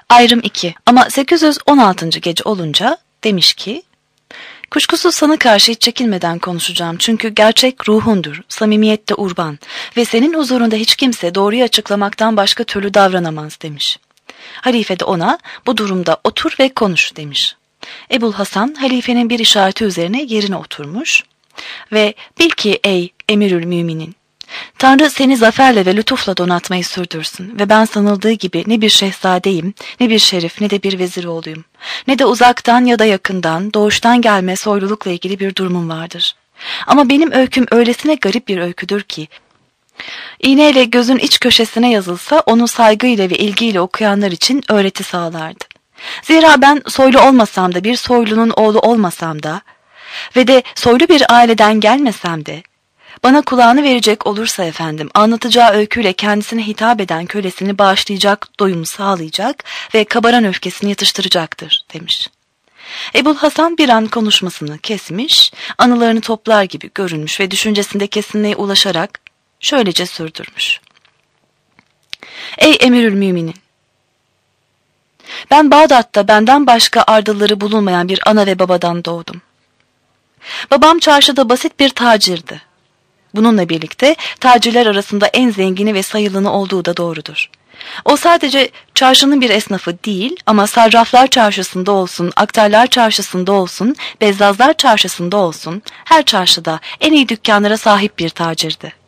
Ayrım 2. Ama 816. gece olunca demiş ki, kuşkusuz sana karşı hiç çekinmeden konuşacağım çünkü gerçek ruhundur, samimiyette urban ve senin huzurunda hiç kimse doğruyu açıklamaktan başka türlü davranamaz demiş. Halife de ona bu durumda otur ve konuş demiş. Ebul Hasan halifenin bir işareti üzerine yerine oturmuş ve bil ki ey emirül müminin, Tanrı seni zaferle ve lütufla donatmayı sürdürsün ve ben sanıldığı gibi ne bir şehzadeyim, ne bir şerif, ne de bir vezir oğluyum. Ne de uzaktan ya da yakından, doğuştan gelme soylulukla ilgili bir durumum vardır. Ama benim öyküm öylesine garip bir öyküdür ki, İğneyle gözün iç köşesine yazılsa onu saygıyla ve ilgiyle okuyanlar için öğreti sağlardı. Zira ben soylu olmasam da bir soylunun oğlu olmasam da ve de soylu bir aileden gelmesem de, bana kulağını verecek olursa efendim, anlatacağı öyküyle kendisine hitap eden kölesini bağışlayacak, doyum sağlayacak ve kabaran öfkesini yatıştıracaktır demiş. Ebul Hasan bir an konuşmasını kesmiş, anılarını toplar gibi görünmüş ve düşüncesinde kesinliğe ulaşarak şöylece sürdürmüş. Ey emirül müminin! Ben Bağdat'ta benden başka ardılları bulunmayan bir ana ve babadan doğdum. Babam çarşıda basit bir tacirdi. Bununla birlikte tacirler arasında en zengini ve sayılanı olduğu da doğrudur. O sadece çarşının bir esnafı değil ama sarraflar çarşısında olsun, aktarlar çarşısında olsun, bezzazlar çarşısında olsun, her çarşıda en iyi dükkanlara sahip bir tacirdi.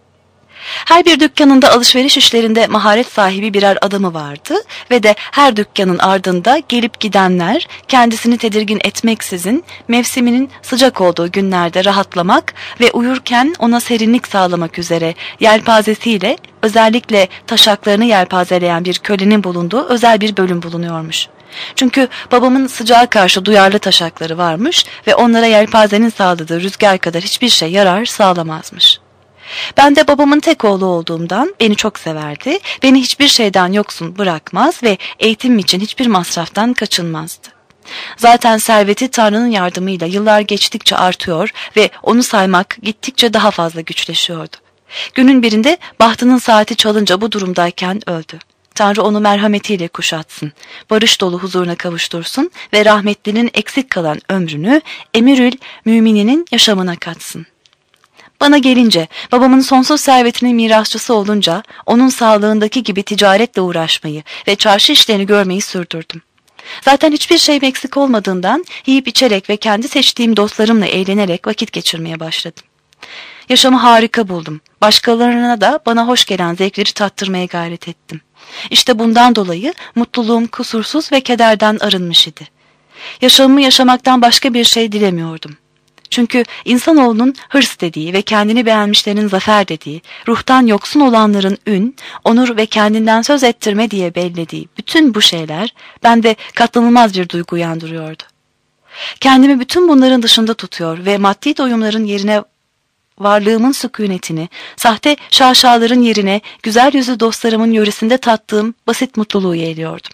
Her bir dükkanında alışveriş işlerinde maharet sahibi birer adamı vardı ve de her dükkanın ardında gelip gidenler kendisini tedirgin etmeksizin mevsiminin sıcak olduğu günlerde rahatlamak ve uyurken ona serinlik sağlamak üzere yelpazesiyle özellikle taşaklarını yelpazeleyen bir kölenin bulunduğu özel bir bölüm bulunuyormuş. Çünkü babamın sıcağa karşı duyarlı taşakları varmış ve onlara yelpazenin sağladığı rüzgar kadar hiçbir şey yarar sağlamazmış. Ben de babamın tek oğlu olduğumdan beni çok severdi, beni hiçbir şeyden yoksun bırakmaz ve eğitimim için hiçbir masraftan kaçınmazdı. Zaten serveti Tanrı'nın yardımıyla yıllar geçtikçe artıyor ve onu saymak gittikçe daha fazla güçleşiyordu. Günün birinde bahtının saati çalınca bu durumdayken öldü. Tanrı onu merhametiyle kuşatsın, barış dolu huzuruna kavuştursun ve rahmetlinin eksik kalan ömrünü emirül mümininin yaşamına katsın. Bana gelince, babamın sonsuz servetinin mirasçısı olunca, onun sağlığındaki gibi ticaretle uğraşmayı ve çarşı işlerini görmeyi sürdürdüm. Zaten hiçbir şeyim eksik olmadığından yiyip içerek ve kendi seçtiğim dostlarımla eğlenerek vakit geçirmeye başladım. Yaşamı harika buldum. Başkalarına da bana hoş gelen zevkleri tattırmaya gayret ettim. İşte bundan dolayı mutluluğum kusursuz ve kederden arınmış idi. Yaşamımı yaşamaktan başka bir şey dilemiyordum. Çünkü insanoğlunun hırs dediği ve kendini beğenmişlerin zafer dediği, ruhtan yoksun olanların ün, onur ve kendinden söz ettirme diye bellediği bütün bu şeyler bende katlanılmaz bir duygu uyandırıyordu. Kendimi bütün bunların dışında tutuyor ve maddi doyumların yerine varlığımın sükunetini, sahte şaşaların yerine güzel yüzlü dostlarımın yöresinde tattığım basit mutluluğu yeğliyordum.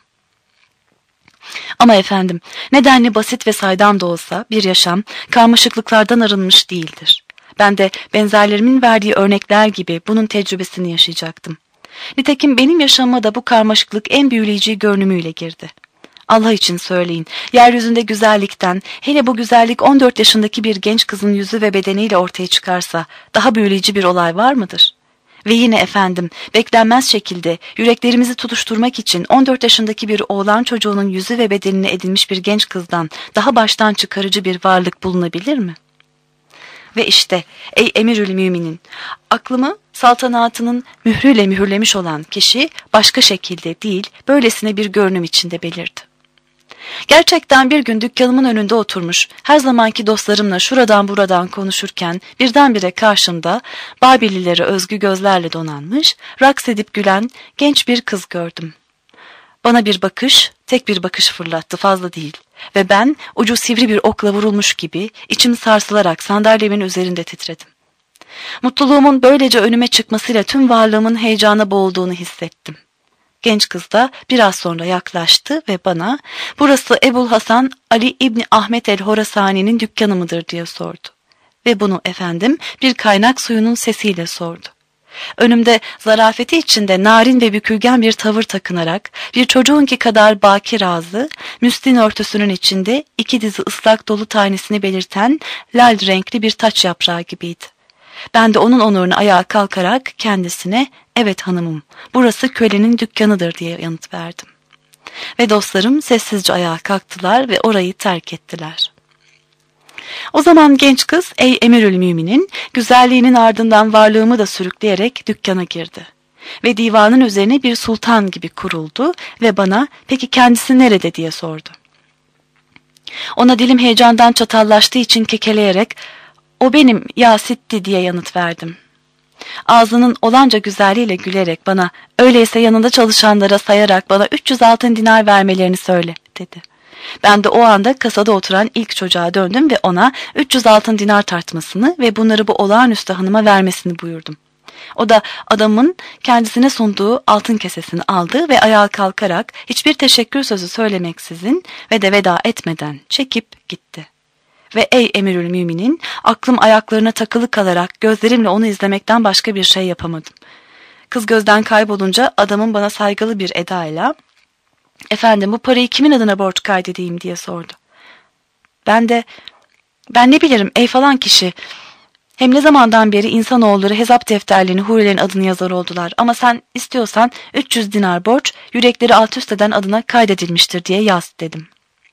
Ama efendim, nedenli basit ve saydam da olsa bir yaşam karmaşıklıklardan arınmış değildir. Ben de benzerlerimin verdiği örnekler gibi bunun tecrübesini yaşayacaktım. Nitekim benim yaşamıma da bu karmaşıklık en büyüleyici görünümüyle girdi. Allah için söyleyin, yeryüzünde güzellikten, hele bu güzellik 14 yaşındaki bir genç kızın yüzü ve bedeniyle ortaya çıkarsa daha büyüleyici bir olay var mıdır? Ve yine efendim, beklenmez şekilde yüreklerimizi tutuşturmak için 14 yaşındaki bir oğlan çocuğunun yüzü ve bedenine edilmiş bir genç kızdan daha baştan çıkarıcı bir varlık bulunabilir mi? Ve işte ey emirül müminin, aklımı saltanatının mührüyle mühürlemiş olan kişi başka şekilde değil, böylesine bir görünüm içinde belirdi. Gerçekten bir gün dükkanımın önünde oturmuş, her zamanki dostlarımla şuradan buradan konuşurken birdenbire karşımda Babililere özgü gözlerle donanmış, raks edip gülen genç bir kız gördüm. Bana bir bakış, tek bir bakış fırlattı, fazla değil. Ve ben ucu sivri bir okla vurulmuş gibi içim sarsılarak sandalyemin üzerinde titredim. Mutluluğumun böylece önüme çıkmasıyla tüm varlığımın heyecana boğulduğunu hissettim. Genç kız da biraz sonra yaklaştı ve bana "Burası Ebul Hasan Ali İbni Ahmet el-Horasani'nin dükkanı mıdır?" diye sordu. Ve bunu efendim bir kaynak suyunun sesiyle sordu. Önümde zarafeti içinde narin ve bükülgen bir tavır takınarak bir çocuğunki kadar baki razı, müslin örtüsünün içinde 2 dizi ıslak dolu tanesini belirten lal renkli bir taç yaprağı gibiydi. Ben de onun onuruna ayağa kalkarak kendisine "Evet hanımım, burası kölenin dükkanıdır" diye yanıt verdim. Ve dostlarım sessizce ayağa kalktılar ve orayı terk ettiler. O zaman genç kız ey Emirül Müminin güzelliğinin ardından varlığımı da sürükleyerek dükkana girdi. Ve divanın üzerine bir sultan gibi kuruldu ve bana "Peki kendisi nerede?" diye sordu. Ona dilim heyecandan çatallaştığı için kekeleyerek "O benim ya Sitti" diye yanıt verdim. Ağzının olanca güzelliğiyle gülerek bana "Öyleyse yanında çalışanlara sayarak bana 300 altın dinar vermelerini söyle" dedi. Ben de o anda kasada oturan ilk çocuğa döndüm ve ona 300 altın dinar tartmasını ve bunları bu olağanüstü hanıma vermesini buyurdum. O da adamın kendisine sunduğu altın kesesini aldı ve ayağa kalkarak hiçbir teşekkür sözü söylemeksizin ve de veda etmeden çekip gitti. Ve ey Emirül Müminin, aklım ayaklarına takılı kalarak gözlerimle onu izlemekten başka bir şey yapamadım. Kız gözden kaybolunca adamın bana saygılı bir edayla "Efendim, bu parayı kimin adına borç kaydedeyim?" diye sordu. Ben ne bilirim ey falan kişi. Hem ne zamandan beri insanoğulları hesap defterlerini hurilerin adını yazar oldular. Ama sen istiyorsan 300 dinar borç yürekleri alt üst eden adına kaydedilmiştir diye yaz dedim.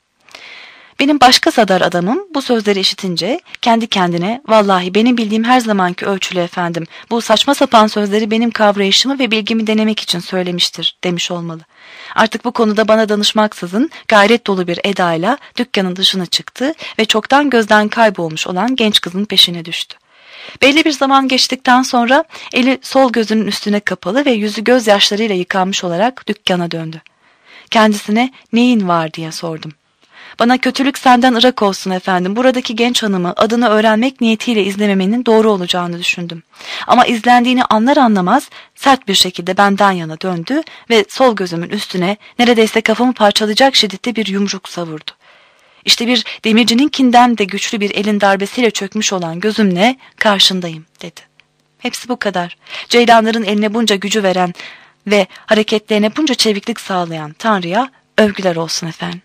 Benim başka sadar adamım bu sözleri işitince kendi kendine "Vallahi benim bildiğim her zamanki ölçülü efendim. Bu saçma sapan sözleri benim kavrayışımı ve bilgimi denemek için söylemiştir" demiş olmalı. Artık bu konuda bana danışmaksızın gayret dolu bir edayla dükkanın dışına çıktı ve çoktan gözden kaybolmuş olan genç kızın peşine düştü. Belli bir zaman geçtikten sonra eli sol gözünün üstüne kapalı ve yüzü gözyaşlarıyla yıkanmış olarak dükkana döndü. Kendisine "Neyin var?" diye sordum. "Bana kötülük senden ırak olsun efendim. Buradaki genç hanımı adını öğrenmek niyetiyle izlememenin doğru olacağını düşündüm. Ama izlendiğini anlar anlamaz sert bir şekilde benden yana döndü ve sol gözümün üstüne neredeyse kafamı parçalayacak şiddette bir yumruk savurdu. İşte bir demircininkinden de güçlü bir elin darbesiyle çökmüş olan gözümle karşındayım" dedi. Hepsi bu kadar. Ceylanların eline bunca gücü veren ve hareketlerine bunca çeviklik sağlayan Tanrı'ya övgüler olsun efendim.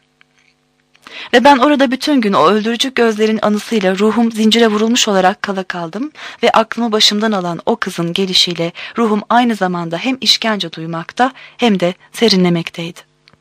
Ve ben orada bütün gün o öldürücü gözlerin anısıyla ruhum zincire vurulmuş olarak kala kaldım ve aklımı başımdan alan o kızın gelişiyle ruhum aynı zamanda hem işkence duymakta hem de serinlemekteydi.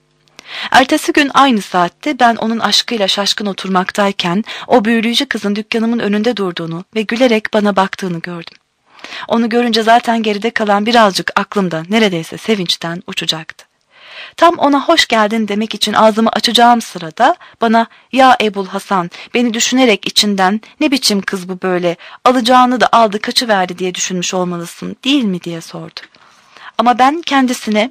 Ertesi gün aynı saatte ben onun aşkıyla şaşkın oturmaktayken o büyüleyici kızın dükkanımın önünde durduğunu ve gülerek bana baktığını gördüm. Onu görünce zaten geride kalan birazcık aklımda neredeyse sevinçten uçacaktı. Tam ona hoş geldin demek için ağzımı açacağım sırada bana "Ya Ebul Hasan, beni düşünerek içinden ne biçim kız bu böyle, alacağını da aldı kaçıverdi diye düşünmüş olmalısın değil mi?" diye sordu. Ama ben kendisine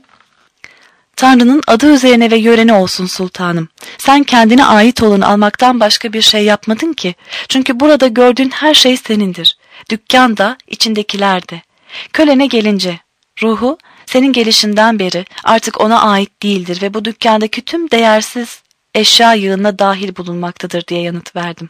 "Tanrı'nın adı üzerine ve yörene olsun sultanım. Sen kendine ait olanı almaktan başka bir şey yapmadın ki. Çünkü burada gördüğün her şey senindir. Dükkan da, içindekiler de. Kölene gelince, ruhu senin gelişinden beri artık ona ait değildir ve bu dükkandaki tüm değersiz eşya yığınına dahil bulunmaktadır" diye yanıt verdim.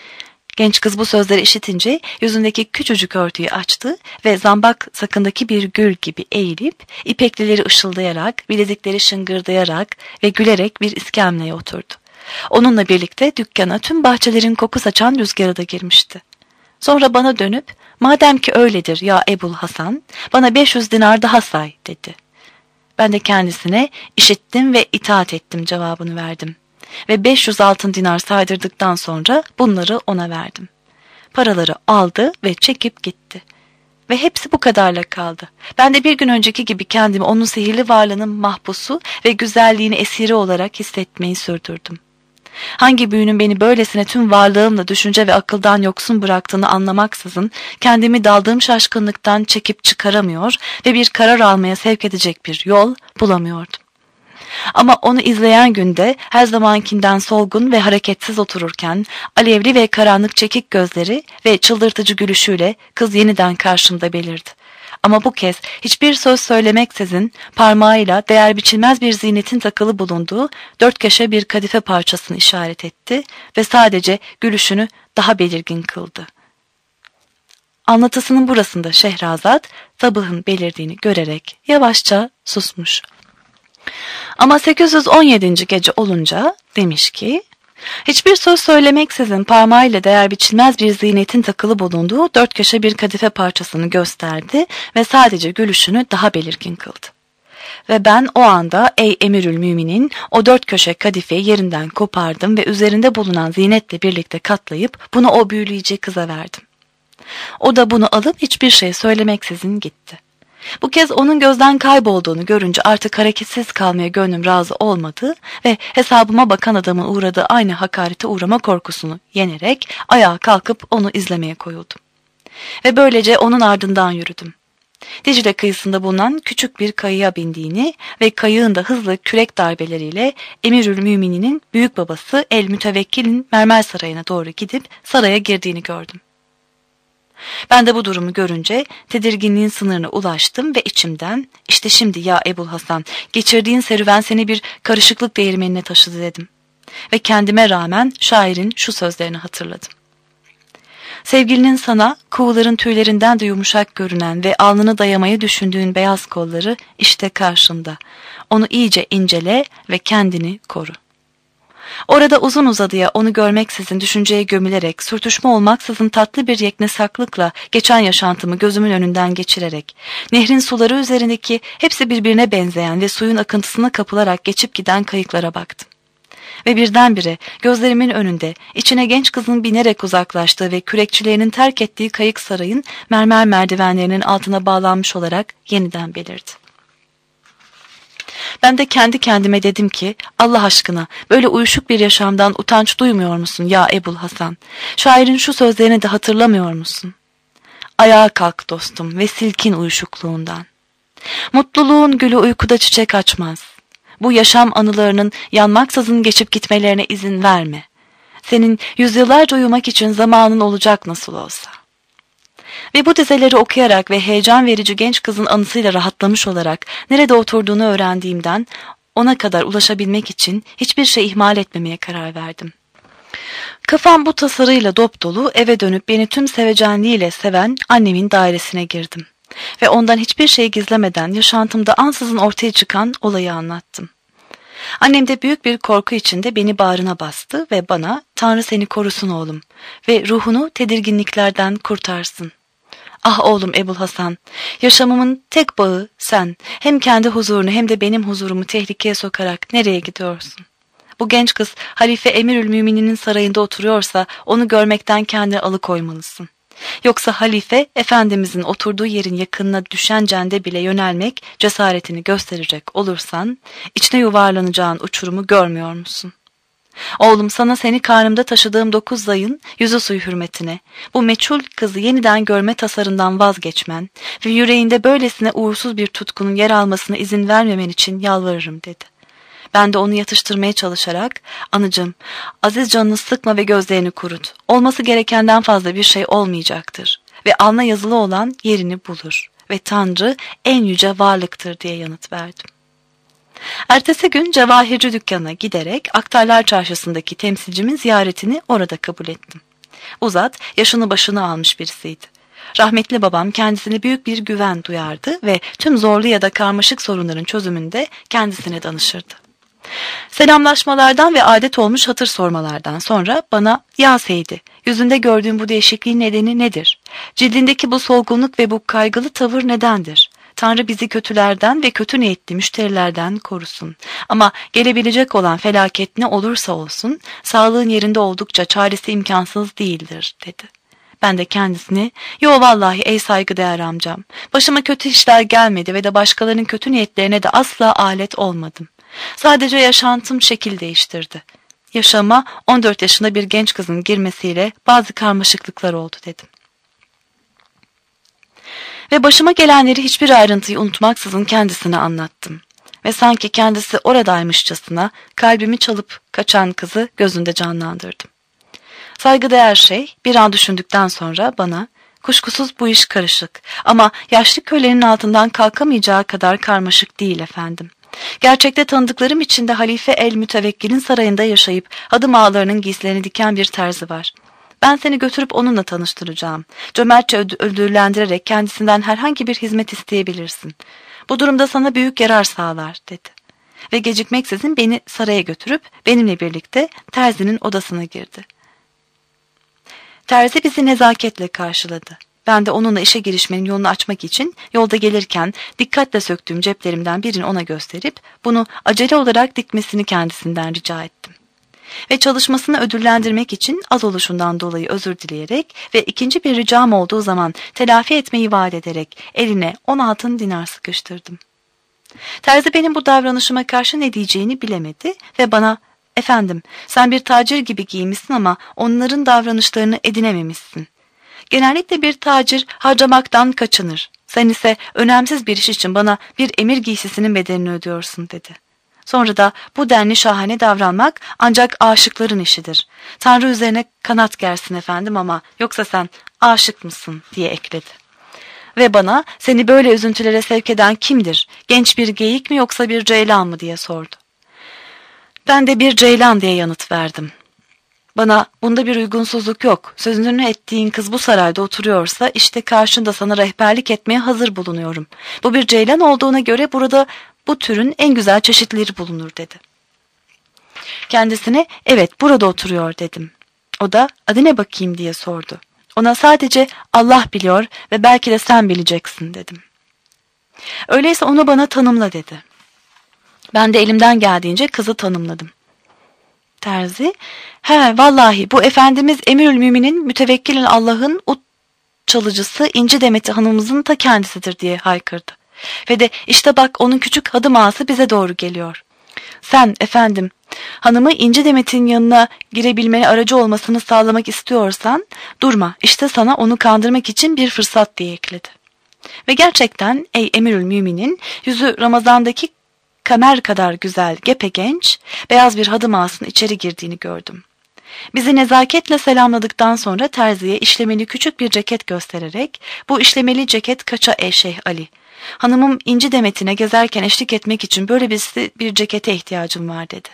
Genç kız bu sözleri işitince yüzündeki küçücük örtüyü açtı ve zambak sakındaki bir gül gibi eğilip ipeklileri ışıldayarak, bilezikleri şıngırdayarak ve gülerek bir iskemleye oturdu. Onunla birlikte dükkana tüm bahçelerin koku saçan rüzgarı da girmişti. Sonra bana dönüp "Madem ki öyledir ya Ebul Hasan, bana 500 dinar daha say" dedi. Ben de kendisine "İşittim ve itaat ettim" cevabını verdim. Ve 500 altın dinar saydırdıktan sonra bunları ona verdim. Paraları aldı ve çekip gitti. Ve hepsi bu kadarla kaldı. Ben de bir gün önceki gibi kendimi onun sihirli varlığının mahpusu ve güzelliğini esiri olarak hissetmeyi sürdürdüm. Hangi büyünün beni böylesine tüm varlığımla düşünce ve akıldan yoksun bıraktığını anlamaksızın kendimi daldığım şaşkınlıktan çekip çıkaramıyor ve bir karar almaya sevk edecek bir yol bulamıyordum. Ama onu izleyen günde her zamankinden solgun ve hareketsiz otururken alevli ve karanlık çekik gözleri ve çıldırtıcı gülüşüyle kız yeniden karşımda belirdi. Ama bu kez hiçbir söz söylemeksizin parmağıyla değer biçilmez bir ziynetin takılı bulunduğu 4 köşe bir kadife parçasını işaret etti ve sadece gülüşünü daha belirgin kıldı. Anlatısının burasında Şehrazat sabahın belirdiğini görerek yavaşça susmuş. Ama 817. gece olunca demiş ki, hiçbir söz söylemeksizin parmağıyla değer biçilmez bir ziynetin takılı bulunduğu 4 köşe bir kadife parçasını gösterdi ve sadece gülüşünü daha belirgin kıldı. Ve ben o anda ey Emirül Müminin o 4 köşe kadifeyi yerinden kopardım ve üzerinde bulunan ziynetle birlikte katlayıp bunu o büyüleyici kıza verdim. O da bunu alıp hiçbir şey söylemeksizin gitti. Bu kez onun gözden kaybolduğunu görünce artık hareketsiz kalmaya gönlüm razı olmadı ve hesabıma bakan adamın uğradığı aynı hakarete uğrama korkusunu yenerek ayağa kalkıp onu izlemeye koyuldum. Ve böylece onun ardından yürüdüm. Dicle kıyısında bulunan küçük bir kayığa bindiğini ve kayığın da hızlı kürek darbeleriyle Emirül Mümininin büyük babası El Mütevekkil'in mermer sarayına doğru gidip saraya girdiğini gördüm. Ben de bu durumu görünce tedirginliğin sınırına ulaştım ve içimden işte şimdi ya Ebul Hasan geçirdiğin serüven seni bir karışıklık değirmenine taşıdı dedim. Ve kendime rağmen şairin şu sözlerini hatırladım. Sevgilinin sana kuğuların tüylerinden de yumuşak görünen ve alnını dayamayı düşündüğün beyaz kolları işte karşında. Onu iyice incele ve kendini koru. Orada uzun uzadıya onu görmeksizin düşünceye gömülerek, sürtüşme olmaksızın tatlı bir yeknesaklıkla geçen yaşantımı gözümün önünden geçirerek, nehrin suları üzerindeki hepsi birbirine benzeyen ve suyun akıntısına kapılarak geçip giden kayıklara baktım. Ve birdenbire gözlerimin önünde içine genç kızın binerek uzaklaştığı ve kürekçilerinin terk ettiği kayık sarayın mermer merdivenlerinin altına bağlanmış olarak yeniden belirdi. Ben de kendi kendime dedim ki Allah aşkına böyle uyuşuk bir yaşamdan utanç duymuyor musun ya Ebul Hasan? Şairin şu sözlerini de hatırlamıyor musun? Ayağa kalk dostum ve silkin uyuşukluğundan. Mutluluğun gülü uykuda çiçek açmaz. Bu yaşam anılarının yanmaksızın geçip gitmelerine izin verme. Senin yüzyıllarca uyumak için zamanın olacak nasıl olsa. Ve bu dizeleri okuyarak ve heyecan verici genç kızın anısıyla rahatlamış olarak nerede oturduğunu öğrendiğimden ona kadar ulaşabilmek için hiçbir şey ihmal etmemeye karar verdim. Kafam bu tasarıyla dopdolu eve dönüp beni tüm sevecenliğiyle seven annemin dairesine girdim. Ve ondan hiçbir şey gizlemeden yaşantımda ansızın ortaya çıkan olayı anlattım. Annem de büyük bir korku içinde beni bağrına bastı ve bana Tanrı seni korusun oğlum ve ruhunu tedirginliklerden kurtarsın. Ah oğlum Ebul Hasan, yaşamımın tek bağı sen, hem kendi huzurunu hem de benim huzurumu tehlikeye sokarak nereye gidiyorsun? Bu genç kız Halife Emirül Mümininin sarayında oturuyorsa onu görmekten kendini alıkoymalısın. Yoksa halife Efendimizin oturduğu yerin yakınına düşen cende bile yönelmek cesaretini gösterecek olursan içine yuvarlanacağın uçurumu görmüyor musun? Oğlum sana seni karnımda taşıdığım 9 ayın yüzü suyu hürmetine bu meçhul kızı yeniden görme tasarından vazgeçmen ve yüreğinde böylesine uğursuz bir tutkunun yer almasına izin vermemen için yalvarırım dedi. Ben de onu yatıştırmaya çalışarak anacığım aziz canını sıkma ve gözlerini kurut. Olması gerekenden fazla bir şey olmayacaktır ve alnına yazılı olan yerini bulur ve Tanrı en yüce varlıktır diye yanıt verdim. Ertesi gün cevahirci dükkanına giderek Aktarlar Çarşısı'ndaki temsilcimin ziyaretini orada kabul ettim. Bu zat yaşını başını almış birisiydi. Rahmetli babam kendisine büyük bir güven duyardı ve tüm zorlu ya da karmaşık sorunların çözümünde kendisine danışırdı. Selamlaşmalardan ve adet olmuş hatır sormalardan sonra bana "Ya Seydi, yüzünde gördüğüm bu değişikliğin nedeni nedir? Cildindeki bu solgunluk ve bu kaygılı tavır nedendir? Tanrı bizi kötülerden ve kötü niyetli müşterilerden korusun. Ama gelebilecek olan felaket ne olursa olsun, sağlığın yerinde oldukça çaresi imkansız değildir," dedi. Ben de kendisine "Yo vallahi ey saygıdeğer amcam, başıma kötü işler gelmedi ve de başkalarının kötü niyetlerine de asla alet olmadım. Sadece yaşantım şekil değiştirdi. Yaşama 14 yaşında bir genç kızın girmesiyle bazı karmaşıklıklar oldu," dedim. Ve başıma gelenleri hiçbir ayrıntıyı unutmaksızın kendisine anlattım. Ve sanki kendisi oradaymışçasına kalbimi çalıp kaçan kızı gözünde canlandırdım. Saygıdeğer şey bir an düşündükten sonra bana "Kuşkusuz bu iş karışık ama yaşlı kölenin altından kalkamayacağı kadar karmaşık değil efendim. Gerçekte tanıdıklarım içinde Halife El Mütevekkil'in sarayında yaşayıp hadım ağalarının giysilerini diken bir terzi var. Ben seni götürüp onunla tanıştıracağım. Cömertçe ödüllendirerek kendisinden herhangi bir hizmet isteyebilirsin. Bu durumda sana büyük yarar sağlar dedi. Ve gecikmeksizin beni saraya götürüp benimle birlikte terzinin odasına girdi. Terzi bizi nezaketle karşıladı. Ben de onunla işe girişmenin yolunu açmak için yolda gelirken dikkatle söktüğüm ceplerimden birini ona gösterip bunu acele olarak dikmesini kendisinden rica ettim. Ve çalışmasını ödüllendirmek için az oluşundan dolayı özür dileyerek ve ikinci bir ricam olduğu zaman telafi etmeyi vaat ederek eline 10 altın dinar sıkıştırdım. Terzi benim bu davranışıma karşı ne diyeceğini bilemedi ve bana "Efendim, sen bir tacir gibi giymişsin ama onların davranışlarını edinememişsin. Genellikle bir tacir harcamaktan kaçınır. Sen ise önemsiz bir iş için bana bir emir giysisinin bedelini ödüyorsun" dedi. Sonra da "Bu denli şahane davranmak ancak aşıkların işidir. Tanrı üzerine kanat gersin efendim ama yoksa sen aşık mısın?" diye ekledi. Ve bana "Seni böyle üzüntülere sevk eden kimdir? Genç bir geyik mi yoksa bir ceylan mı?" diye sordu. Ben de "Bir ceylan" diye yanıt verdim. Bana "Bunda bir uygunsuzluk yok. Sözünü ettiğin kız bu sarayda oturuyorsa işte karşında sana rehberlik etmeye hazır bulunuyorum. Bu bir ceylan olduğuna göre burada bu türün en güzel çeşitleri bulunur" dedi. Kendisine "Evet, burada oturuyor" dedim. O da "Adı ne bakayım?" diye sordu. Ona sadece "Allah biliyor ve belki de sen bileceksin" dedim. "Öyleyse onu bana tanımla" dedi. Ben de elimden geldiğince kızı tanımladım. Terzi, vallahi bu Efendimiz Emirülmüminin mütevekkilin Allah'ın ut çalıcısı İnci Demet'i hanımımızın ta kendisidir" diye haykırdı. Ve de "İşte bak, onun küçük hadım ağası bize doğru geliyor. Sen efendim hanımı İnci Demet'in yanına girebilmene aracı olmasını sağlamak istiyorsan durma, işte sana onu kandırmak için bir fırsat" diye ekledi. Ve gerçekten ey Emirülmüminin yüzü Ramazan'daki kamer kadar güzel, gepegenç, beyaz bir hadım ağasının içeri girdiğini gördüm. Bizi nezaketle selamladıktan sonra terziye işlemeli küçük bir ceket göstererek "Bu işlemeli ceket kaça ey Şeyh Ali? Hanımım İnci Demet'ine gezerken eşlik etmek için böyle bir cekete ihtiyacım var" dedi.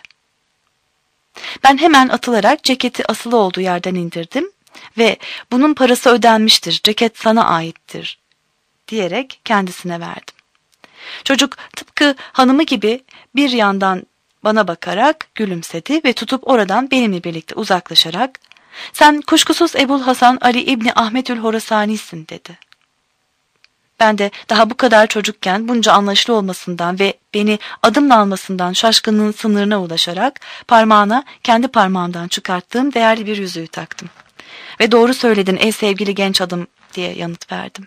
Ben hemen atılarak ceketi asılı olduğu yerden indirdim ve "Bunun parası ödenmiştir, ceket sana aittir" diyerek kendisine verdim. Çocuk tıpkı hanımı gibi bir yandan bana bakarak gülümsedi ve tutup oradan benimle birlikte uzaklaşarak "Sen kuşkusuz Ebul Hasan Ali İbni Ahmetül Horasani'sin" dedi. Ben de daha bu kadar çocukken bunca anlaşılı olmasından ve beni adımla almasından şaşkınlığın sınırına ulaşarak parmağına kendi parmağımdan çıkarttığım değerli bir yüzüğü taktım. "Ve doğru söyledin ey sevgili genç adam" diye yanıt verdim.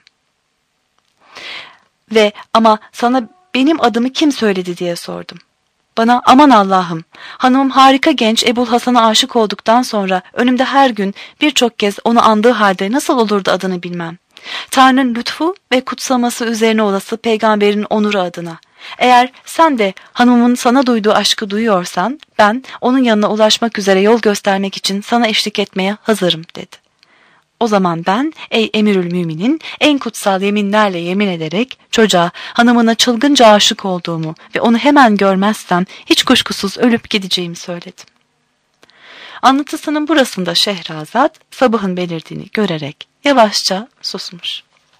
Ve "Ama sana benim adımı kim söyledi?" diye sordum. Bana "Aman Allah'ım, hanımım harika genç Ebul Hasan'a aşık olduktan sonra önümde her gün birçok kez onu andığı halde nasıl olurdu adını bilmem. Tanrı'nın lütfu ve kutsaması üzerine olası peygamberin onuru adına. Eğer sen de hanımımın sana duyduğu aşkı duyuyorsan ben onun yanına ulaşmak üzere yol göstermek için sana eşlik etmeye hazırım" dedi. O zaman ben ey Emirülmüminin en kutsal yeminlerle yemin ederek çocuğa hanımına çılgınca aşık olduğumu ve onu hemen görmezsem hiç kuşkusuz ölüp gideceğimi söyledim. Anlatısının burasında Şehrazat sabahın belirdiğini görerek yavaşça susmuş.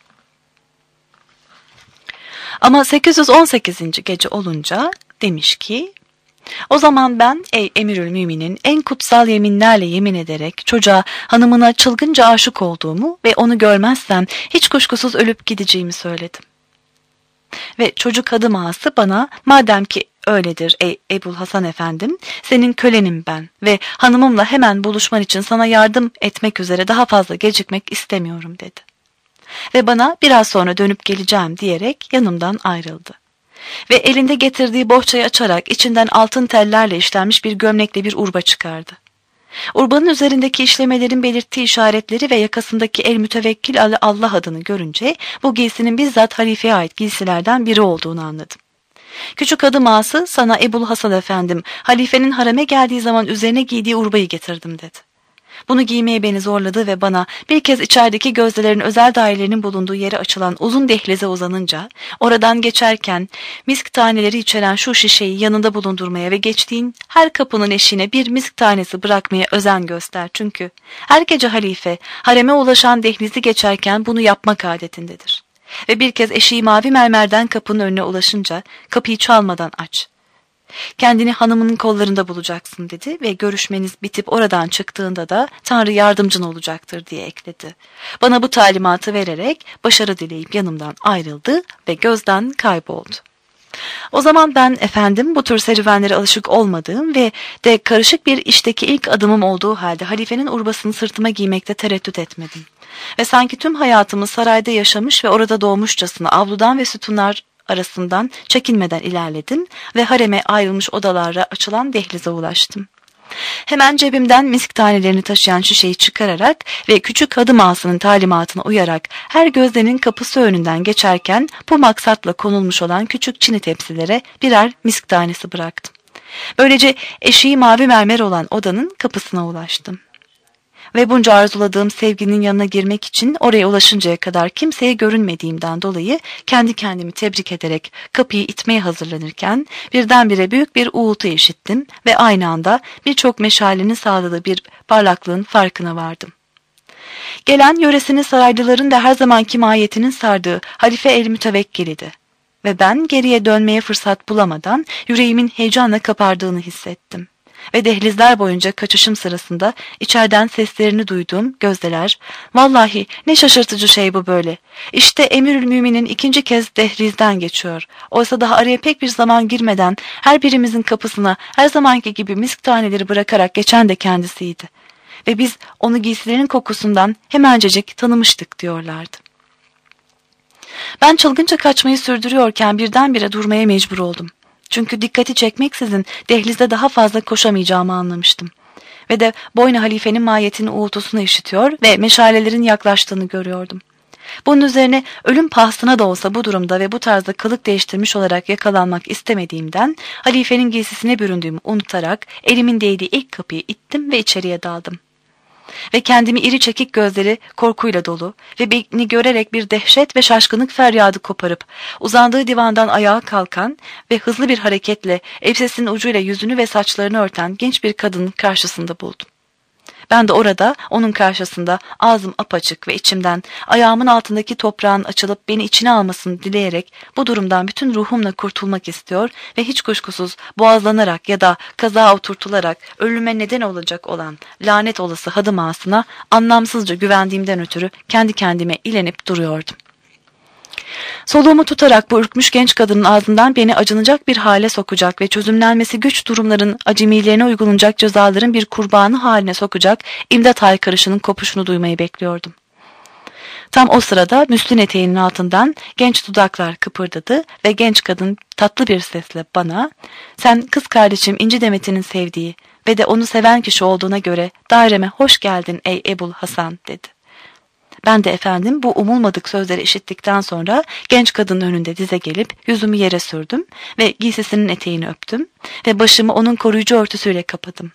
Ama 818. gece olunca demiş ki: "O zaman ben ey Emirülmüminin en kutsal yeminlerle yemin ederek çocuğa hanımına çılgınca aşık olduğumu ve onu görmezsem hiç kuşkusuz ölüp gideceğimi söyledim. Ve çocuk hadım ağası bana madem ki öyledir ey Ebul Hasan efendim, senin kölenim ben ve hanımımla hemen buluşman için sana yardım etmek üzere daha fazla gecikmek istemiyorum" dedi. Ve bana biraz sonra dönüp geleceğim diyerek yanımdan ayrıldı. Ve elinde getirdiği bohçayı açarak içinden altın tellerle işlenmiş bir gömlekle bir urba çıkardı. Urbanın üzerindeki işlemelerin belirttiği işaretleri ve yakasındaki el mütevekkil Allah adını görünce bu giysinin bizzat halifeye ait giysilerden biri olduğunu anladım. Küçük hadım ağası "Sana Ebul Hasan efendim, halifenin hareme geldiği zaman üzerine giydiği urbayı getirdim" dedi. Bunu giymeye beni zorladı ve bana bir kez içerideki gözdelerin özel dairelerinin bulunduğu yere açılan uzun dehlize uzanınca, oradan geçerken misk taneleri içeren şu şişeyi yanında bulundurmaya ve geçtiğin her kapının eşiğine bir misk tanesi bırakmaya özen göster. Çünkü her gece halife hareme ulaşan dehlizi geçerken bunu yapmak adetindedir. Ve bir kez eşiği mavi mermerden kapının önüne ulaşınca kapıyı çalmadan aç. Kendini hanımının kollarında bulacaksın dedi ve görüşmeniz bitip oradan çıktığında da Tanrı yardımcın olacaktır diye ekledi. Bana bu talimatı vererek başarı dileyip yanımdan ayrıldı ve gözden kayboldu. O zaman ben efendim bu tür serüvenlere alışık olmadığım ve de karışık bir işteki ilk adımım olduğu halde halifenin urbasını sırtıma giymekte tereddüt etmedim. Ve sanki tüm hayatımı sarayda yaşamış ve orada doğmuşçasına avludan ve sütunlar arasından çekinmeden ilerledim ve hareme ayrılmış odalara açılan dehlize ulaştım. Hemen cebimden misk tanelerini taşıyan şişeyi çıkararak ve küçük hadım ağasının talimatına uyarak her gözlenin kapısı önünden geçerken bu maksatla konulmuş olan küçük çini tepsilere birer misk tanesi bıraktım. Böylece eşiği mavi mermer olan odanın kapısına ulaştım. Ve bunca arzuladığım sevginin yanına girmek için oraya ulaşıncaya kadar kimseye görünmediğimden dolayı kendi kendimi tebrik ederek kapıyı itmeye hazırlanırken birdenbire büyük bir uğultu işittim ve aynı anda birçok meşalenin sağladığı bir parlaklığın farkına vardım. Gelen yöresini saraylıların da her zamanki mahiyetinin sardığı Halife el-Mütevekkil'idi ve ben geriye dönmeye fırsat bulamadan yüreğimin heyecanla kapardığını hissettim. Ve dehlizler boyunca kaçışım sırasında içeriden seslerini duyduğum gözdeler, "Vallahi ne şaşırtıcı şey bu böyle. İşte Emirülmü'minin ikinci kez dehlizden geçiyor. Oysa daha araya pek bir zaman girmeden her birimizin kapısına her zamanki gibi misk taneleri bırakarak geçen de kendisiydi. Ve biz onu giysilerinin kokusundan hemencecik tanımıştık" diyorlardı. Ben çılgınca kaçmayı sürdürüyorken birdenbire durmaya mecbur oldum. Çünkü dikkati çekmeksizin dehlizde daha fazla koşamayacağımı anlamıştım. Ve de boyna halifenin mahiyetinin uğultusunu işitiyor ve meşalelerin yaklaştığını görüyordum. Bunun üzerine ölüm pahasına da olsa bu durumda ve bu tarzda kılık değiştirmiş olarak yakalanmak istemediğimden halifenin giysisine büründüğümü unutarak elimin değdiği ilk kapıyı ittim ve içeriye daldım. Ve kendimi iri çekik gözleri korkuyla dolu ve beni görerek bir dehşet ve şaşkınlık feryadı koparıp uzandığı divandan ayağa kalkan ve hızlı bir hareketle elbisesinin ucuyla yüzünü ve saçlarını örten genç bir kadının karşısında buldum. Ben de orada onun karşısında ağzım apaçık ve içimden ayağımın altındaki toprağın açılıp beni içine almasını dileyerek bu durumdan bütün ruhumla kurtulmak istiyor ve hiç kuşkusuz boğazlanarak ya da kaza oturtularak ölüme neden olacak olan lanet olası hadım ağasına anlamsızca güvendiğimden ötürü kendi kendime ilenip duruyordum. Soluğumu tutarak bu ürkmüş genç kadının ağzından beni acınacak bir hale sokacak ve çözümlenmesi güç durumların acemilerine uygulanacak cezaların bir kurbanı haline sokacak imdat haykırışının kopuşunu duymayı bekliyordum. Tam o sırada müslin eteğinin altından genç dudaklar kıpırdadı ve genç kadın tatlı bir sesle bana "Sen kız kardeşim İnci Demet'inin sevdiği ve de onu seven kişi olduğuna göre daireme hoş geldin ey Ebul Hasan" dedi. Ben de efendim bu umulmadık sözleri işittikten sonra genç kadının önünde dize gelip yüzümü yere sürdüm ve giysisinin eteğini öptüm ve başımı onun koruyucu örtüsüyle kapadım.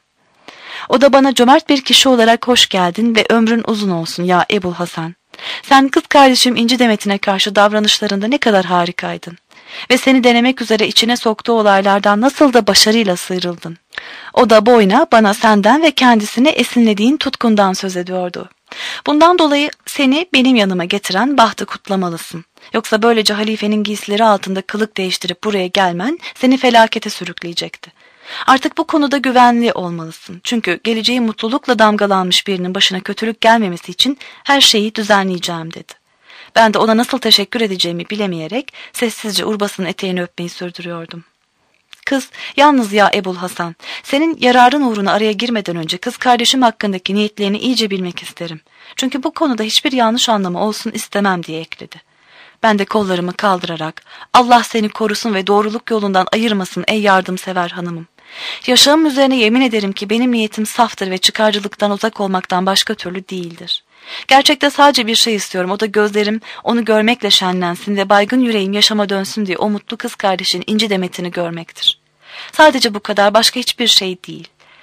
O da bana cömert bir kişi olarak hoş geldin ve ömrün uzun olsun ya Ebul Hasan. Sen kız kardeşim İnci Demet'ine karşı davranışlarında ne kadar harikaydın ve seni denemek üzere içine soktuğu olaylardan nasıl da başarıyla sıyrıldın. O da boyuna bana senden ve kendisine esinlediğin tutkundan söz ediyordu. Bundan dolayı seni benim yanıma getiren bahtı kutlamalısın. Yoksa böylece halifenin giysileri altında kılık değiştirip buraya gelmen seni felakete sürükleyecekti. Artık bu konuda güvenli olmalısın. Çünkü geleceği mutlulukla damgalanmış birinin başına kötülük gelmemesi için her şeyi düzenleyeceğim dedi. Ben de ona nasıl teşekkür edeceğimi bilemeyerek sessizce urbasının eteğini öpmeyi sürdürüyordum. Kız, yalnız ya Ebul Hasan, senin yararın uğruna araya girmeden önce kız kardeşim hakkındaki niyetlerini iyice bilmek isterim. Çünkü bu konuda hiçbir yanlış anlamı olsun istemem diye ekledi. Ben de kollarımı kaldırarak, Allah seni korusun ve doğruluk yolundan ayırmasın ey yardımsever hanımım. Yaşamım üzerine yemin ederim ki benim niyetim saftır ve çıkarcılıktan uzak olmaktan başka türlü değildir. Gerçekte sadece bir şey istiyorum, o da gözlerim onu görmekle şenlensin ve baygın yüreğim yaşama dönsün diye o mutlu kız kardeşin İnci Demet'ini görmektir. Sadece bu kadar, başka hiçbir şey değil.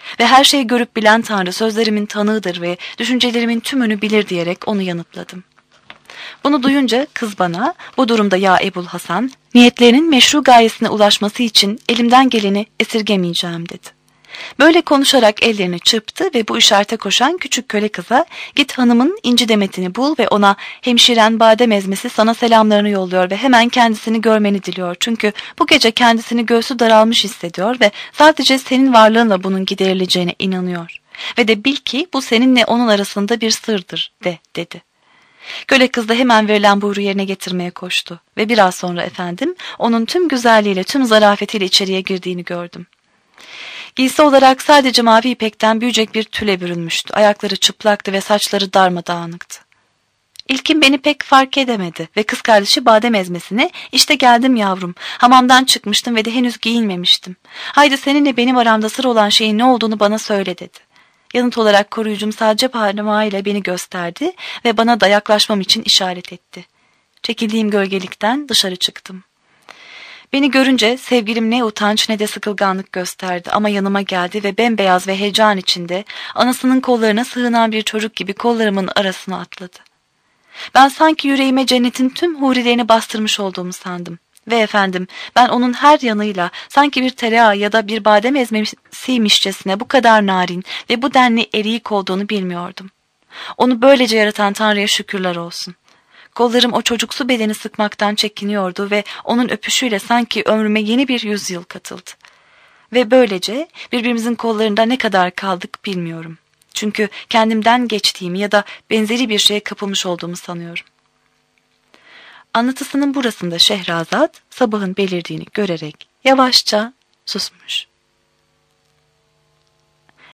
Ve her şeyi görüp bilen Tanrı sözlerimin tanığıdır ve düşüncelerimin tümünü bilir diyerek onu yanıtladım. Bunu duyunca kız bana, bu durumda ya Ebul Hasan, niyetlerinin meşru gayesine ulaşması için elimden geleni esirgemeyeceğim dedi. Böyle konuşarak ellerini çırptı ve bu işarete koşan küçük köle kıza, git hanımın inci demetini bul ve ona hemşiren badem ezmesi sana selamlarını yolluyor ve hemen kendisini görmeni diliyor. Çünkü bu gece kendisini göğsü daralmış hissediyor ve sadece senin varlığınla bunun giderileceğine inanıyor. Ve de bil ki bu seninle onun arasında bir sırdır dedi. Köle kız da hemen verilen buyruğu yerine getirmeye koştu ve biraz sonra efendim onun tüm güzelliğiyle tüm zarafetiyle içeriye girdiğini gördüm. Giysi olarak sadece mavi ipekten büyüyecek bir tüle bürünmüştü. Ayakları çıplaktı ve saçları darmadağınıktı. İlkin beni pek fark edemedi ve kız kardeşi badem ezmesine işte geldim yavrum, hamamdan çıkmıştım ve de henüz giyinmemiştim. Haydi seninle benim aramda sır olan şeyin ne olduğunu bana söyle dedi. Yanıt olarak koruyucum sadece parmağıyla beni gösterdi ve bana da yaklaşmam için işaret etti. Çekildiğim gölgelikten dışarı çıktım. Beni görünce sevgilim ne utanç ne de sıkılganlık gösterdi ama yanıma geldi ve bembeyaz ve heyecan içinde anasının kollarına sığınan bir çocuk gibi kollarımın arasına atladı. Ben sanki yüreğime cennetin tüm hurilerini bastırmış olduğumu sandım. Ve efendim ben onun her yanıyla sanki bir tereyağı ya da bir badem ezmesiymişçesine bu kadar narin ve bu denli eriyik olduğunu bilmiyordum. Onu böylece yaratan Tanrı'ya şükürler olsun. Kollarım o çocuksu bedeni sıkmaktan çekiniyordu ve onun öpüşüyle sanki ömrüme yeni bir yüzyıl katıldı. Ve böylece birbirimizin kollarında ne kadar kaldık bilmiyorum. Çünkü kendimden geçtiğimi ya da benzeri bir şeye kapılmış olduğumu sanıyorum. Anlatısının burasında Şehrazat sabahın belirdiğini görerek yavaşça susmuş.